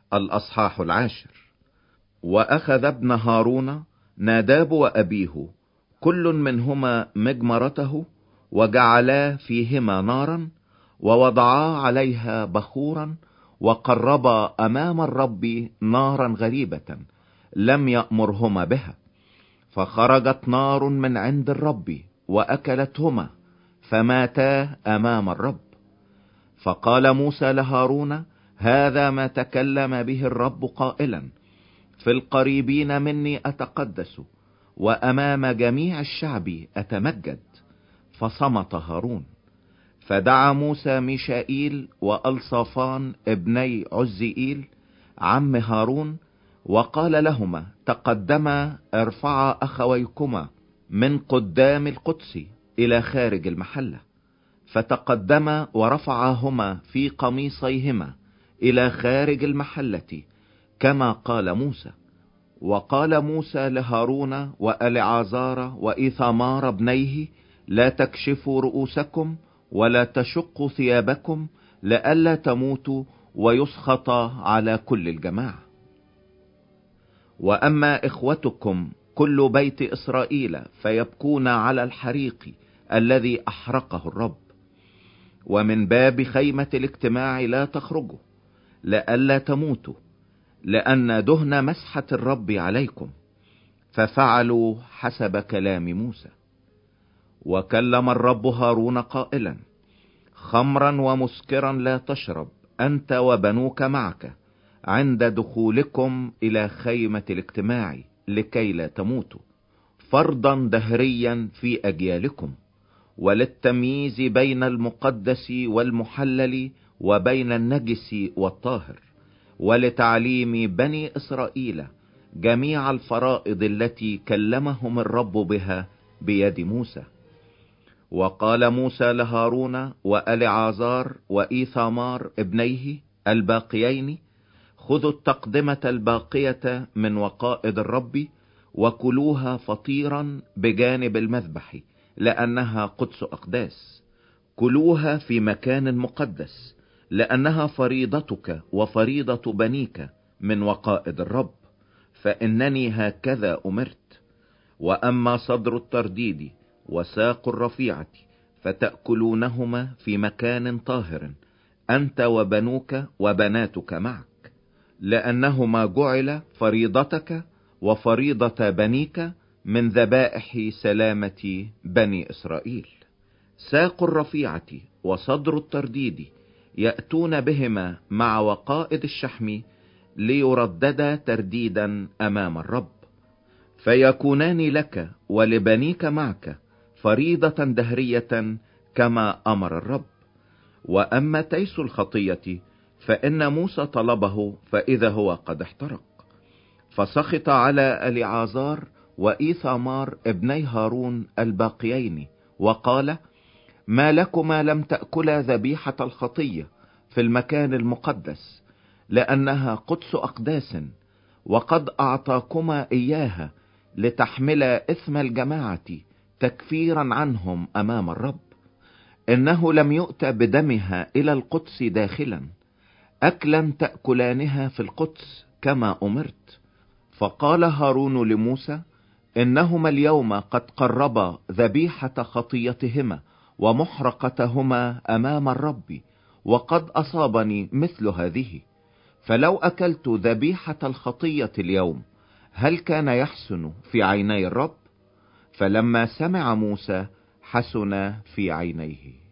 الأصحاح 10. وأخذ ابن هارون ناداب وأبيه كل منهما مجمرته، وجعلا فيهما نارا، ووضعا عليها بخورا، وقربا أمام الرب نارا غريبة لم يأمرهما بها، فخرجت نار من عند الرب وأكلتهما، فماتا أمام الرب. فقال موسى لهارون: هذا ما تكلم به الرب قائلا: في القريبين مني أتقدس، وأمام جميع الشعب أتمجد. فصمت هارون. فدعا موسى ميشائيل وألصافان ابني عزئيل عم هارون، وقال لهما: تقدما ارفعا أخويكما من قدام القدس إلى خارج المحلة. فتقدما ورفعاهما في قميصيهما إلى خارج المحلة كما قال موسى. وقال موسى لهارون وألعازار وإيثامار ابنيه: لا تكشفوا رؤوسكم ولا تشقوا ثيابكم، لئلا تموتوا ويسخط على كل الجماعة. وأما إخوتكم كل بيت إسرائيل فيبكون على الحريق الذي أحرقه الرب. ومن باب خيمة الاجتماع لا تخرجوا، لئلا تموتوا، لأن دهن مسحة الرب عليكم. ففعلوا حسب كلام موسى. وكلم الرب هارون قائلا: خمرا ومسكرا لا تشرب أنت وبنوك معك عند دخولكم إلى خيمة الاجتماع، لكي لا تموتوا، فرضا دهريا في أجيالكم، وللتمييز بين المقدس والمحلل وبين النجس والطاهر، ولتعليم بني إسرائيل جميع الفرائض التي كلمهم الرب بها بيد موسى. وقال موسى لهارون وألعازار وإيثامار ابنيه الباقيين: خذوا التقدمة الباقية من وقائد الرب وكلوها فطيرا بجانب المذبح، لأنها قدس أقداس. كلوها في مكان مقدس، لأنها فريضتك وفريضة بنيك من وقائد الرب، فإنني هكذا أمرت. وأما صدر الترديد وساق الرفيعة فتأكلونهما في مكان طاهر، أنت وبنوك وبناتك معك، لأنهما جعل فريضتك وفريضة بنيك من ذبائح سلامة بني إسرائيل. ساق الرفيعة وصدر الترديد يأتون بهما مع وقائد الشحم ليرددا ترديدا أمام الرب، فيكونان لك ولبنيك معك فريضة دهرية كما أمر الرب. وأما تيس الخطية فإن موسى طلبه، فإذا هو قد احترق. فسخط على ألعازار وإيثامار ابني هارون الباقيين وقال: ما لكما لم تأكلا ذبيحة الخطية في المكان المقدس، لأنها قدس أقداس، وقد أعطاكما إياها لتحملا إثم الجماعة تكفيرا عنهم أمام الرب. إنه لم يؤت بدمها إلى القدس داخلا، أكلا تأكلانها في القدس كما أمرت. فقال هارون لموسى: إنهما اليوم قد قربا ذبيحة خطيتهما ومحرقتهما أمام الرب، وقد أصابني مثل هذه، فلو أكلت ذبيحة الخطية اليوم هل كان يحسن في عيني الرب؟ فلما سمع موسى حسن في عينيه.